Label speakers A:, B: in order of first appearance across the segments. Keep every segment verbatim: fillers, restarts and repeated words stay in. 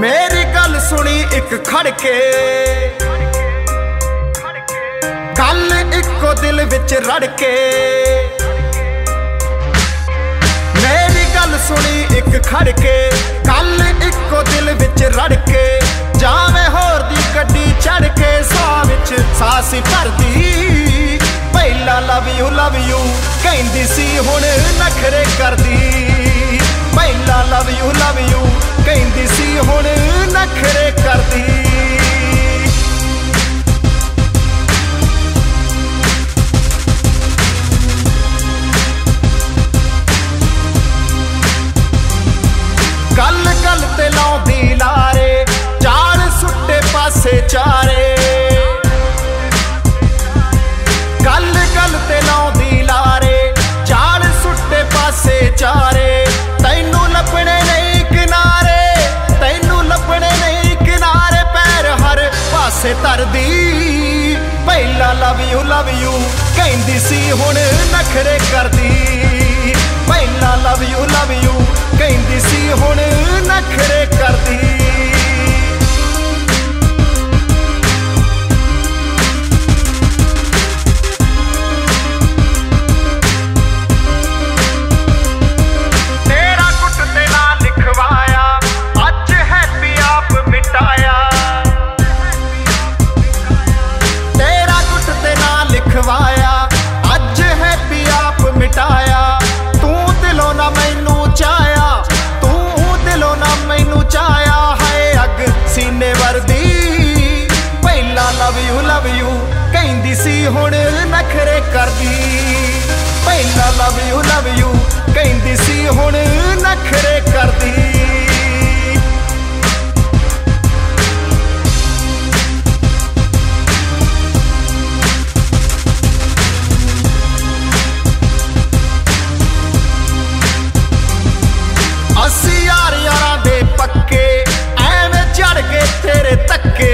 A: मेरी गल सुनी एक खड़ के, गल इको दिल विच रड़ के। मेरी गल सुनी एक खड़ के, गल इको दिल विच रड़ के। जावे होर दी गड्डी चढ़ के, सौ विच सासी भरदी। पहला लव यू लव यू कहंदी सी, हुण नखरे करदी। पहला लव यू लव यू कहंदी सी, हुण नखरे करदी। गल गल ते लाउंदी लारे, चाल सुट्टे पासे चारे। गल गल ते लाउंदी लारे, चाल सुट्टे पासे चारे। तैनू लभणे नहीं किनारे, तैनू लभणे नहीं किनारे। पैर हर पासे धरदी। पहला लव यू लव यू कहंदी सी, हुण नखरे करदी। पहला लव यू लव यू कहंदी सी, हुण नखरे करदी। तेरा गुट ते ना लिखवाया, अज हैप्पी आप मिटाया। तेरा गुट ते ना लिखवाया, अज हैप्पी आप मिटाया। तू दिलों ना मैनू चाया, तू दिलों ना मैनू चाया। है अग सीने वर्दी। पहला लव यू लव यू कहंदी सी, हुण नखरे करदी। पहला लव यू लव यू कहंदी सी, हुण नखरे करदी। अस्सी यार यारां दे पक्के, एवें चढ़ के तेरे धक्के।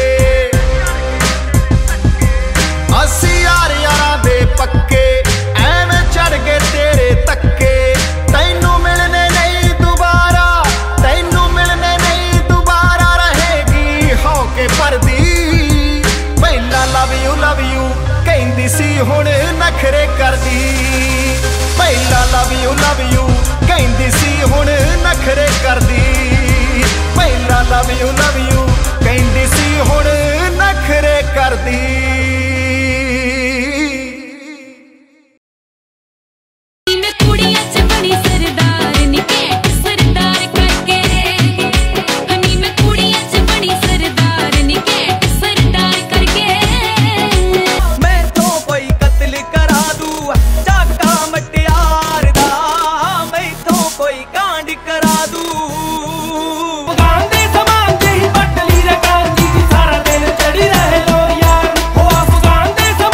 A: अस्सी यार यारां दे पक्के, एवें चढ़ के तेरे धक्के। तैनू मिलने नहीं दोबारा, तैनू मिलने नहीं दोबारा। रहेगी होके भरदी। पहला लव यू लव यू कहंदी सी, हुण नखरे करदी। पहला लव यू लव यू कहंदी सी, हुण नखरे करदी। पहला लव यू लव यू कहंदी सी, हुण नखरे करदी।